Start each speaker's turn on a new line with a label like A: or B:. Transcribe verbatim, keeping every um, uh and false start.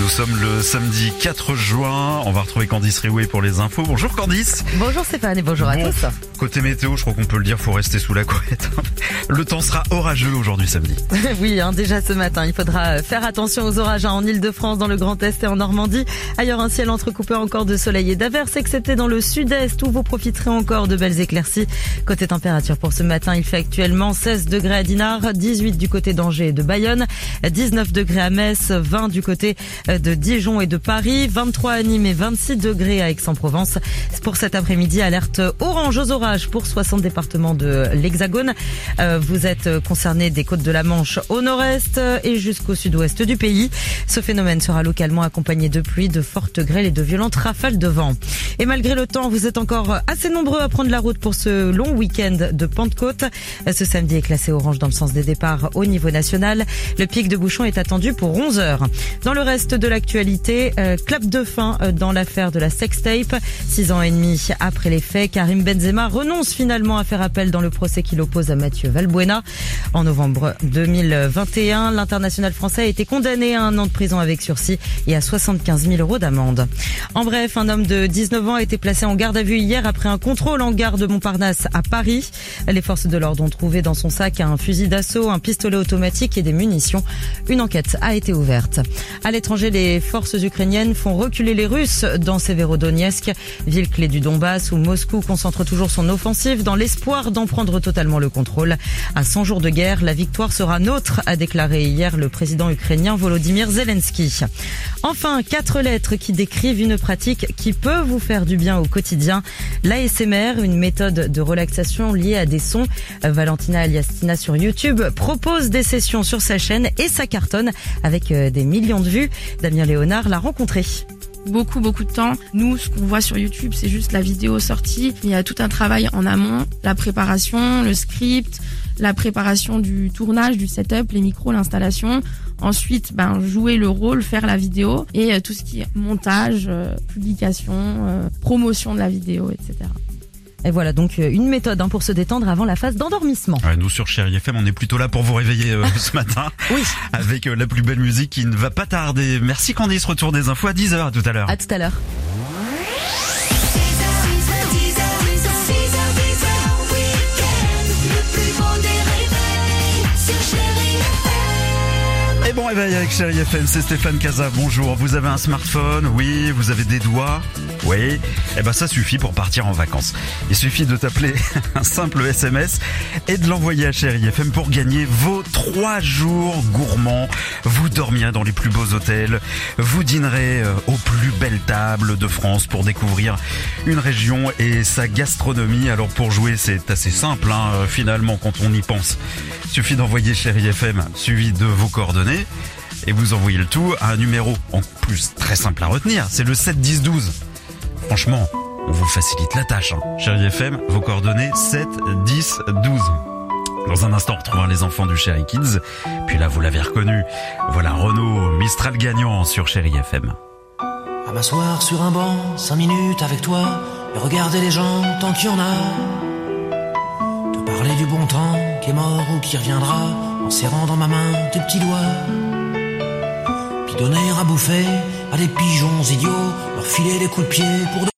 A: Nous sommes le samedi quatre juin. On va retrouver Candice Riouet pour les infos. Bonjour Candice.
B: Bonjour Stéphane et bonjour à
A: bon,
B: tous.
A: Côté météo, je crois qu'on peut le dire, faut rester sous la couette. Le temps sera orageux aujourd'hui samedi.
B: Oui, hein, déjà ce matin, il faudra faire attention aux orages hein, en Ile-de-France, dans le Grand Est et en Normandie. Ailleurs, un ciel entrecoupé encore de soleil et d'averses, excepté dans le sud-est où vous profiterez encore de belles éclaircies. Côté température pour ce matin, il fait actuellement seize degrés à Dinard, dix-huit du côté d'Angers et de Bayonne, dix-neuf degrés à Metz, vingt du côté de Dijon et de Paris, vingt-trois à Nîmes et vingt-six degrés à Aix-en-Provence. Pour cet après-midi, alerte orange aux orages pour soixante départements de l'Hexagone. Euh, vous êtes concernés des côtes de la Manche au nord-est et jusqu'au sud-ouest du pays. Ce phénomène sera localement accompagné de pluie, de fortes grêles et de violentes rafales de vent. Et malgré le temps, vous êtes encore assez nombreux à prendre la route pour ce long week-end de Pentecôte. Ce samedi est classé orange dans le sens des départs au niveau national. Le pic de bouchons est attendu pour onze heures. Dans le reste de l'actualité, euh, clap de fin dans l'affaire de la sextape. Six ans et demi après les faits, Karim Benzema renonce finalement à faire appel dans le procès qui l'oppose à Mathieu Valbuena. En novembre deux mille vingt et un, l'international français a été condamné à un an de prison avec sursis et à soixante-quinze mille euros d'amende. En bref, un homme de dix-neuf ans a été placé en garde à vue hier après un contrôle en gare de Montparnasse à Paris. Les forces de l'ordre ont trouvé dans son sac un fusil d'assaut, un pistolet automatique et des munitions. Une enquête a été ouverte. À l'étranger, les forces ukrainiennes font reculer les Russes dans Severodonetsk, ville clé du Donbass où Moscou concentre toujours son offensive dans l'espoir d'en prendre totalement le contrôle. À cent jours de guerre, la victoire sera nôtre, a déclaré hier le président ukrainien Volodymyr Zelensky. Enfin, quatre lettres qui décrivent une pratique qui peut vous faire du bien au quotidien. L'A S M R, une méthode de relaxation liée à des sons. Valentina Aliastina sur YouTube propose des sessions sur sa chaîne et ça cartonne avec des millions de vues. Damien Léonard l'a rencontré.
C: Beaucoup, beaucoup de temps. Nous, ce qu'on voit sur YouTube, c'est juste la vidéo sortie. Il y a tout un travail en amont, la préparation, le script, la préparation du tournage, du setup, les micros, l'installation. Ensuite, ben, jouer le rôle, faire la vidéo et euh, tout ce qui est montage, euh, publication, euh, promotion de la vidéo, et cetera.
B: Et voilà donc une méthode hein, pour se détendre avant la phase d'endormissement.
A: Ouais, nous sur Chérie F M, on est plutôt là pour vous réveiller euh, ce matin.
B: Oui.
A: Avec euh, la plus belle musique qui ne va pas tarder. Merci Candice, retour des infos à dix heures, à tout à l'heure.
B: À tout à l'heure.
A: Et bon réveil avec Chérie F M, c'est Stéphane Casa, bonjour. Vous avez un smartphone? Oui. Vous avez des doigts? Oui. Eh ben ça suffit pour partir en vacances. Il suffit de t'appeler un simple S M S et de l'envoyer à Chérie F M pour gagner vos trois jours gourmands. Vous dormirez dans les plus beaux hôtels, vous dînerez aux plus belles tables de France pour découvrir une région et sa gastronomie. Alors pour jouer, c'est assez simple hein, finalement quand on y pense. Il suffit d'envoyer Chérie F M suivi de vos coordonnées et vous envoyez le tout à un numéro en plus très simple à retenir, c'est le sept dix douze. Franchement, on vous facilite la tâche. Hein. Chérie F M, vos coordonnées sept dix douze. Dans un instant, on retrouvera les enfants du Chérie Kids. Puis là, vous l'avez reconnu. Voilà Renaud Mistral gagnant sur Chérie F M.
D: À m'asseoir sur un banc, cinq minutes avec toi, et regarder les gens tant qu'il y en a. Te parler du bon temps qui est mort ou qui reviendra, en serrant dans ma main tes petits doigts. Puis donner à bouffer à des pigeons idiots, leur filer des coups de pied pour de